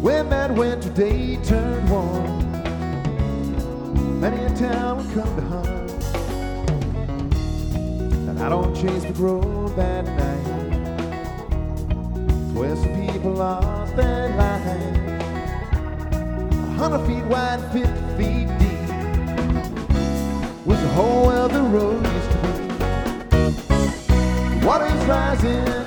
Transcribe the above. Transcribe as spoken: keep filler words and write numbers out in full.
when that winter day turned warm. Many a town would come to hunt, and I don't chase the grove that night. It's where some people lost their lives. A hundred feet wide, fifty feet deep was the hole where the road used to be. The water's rising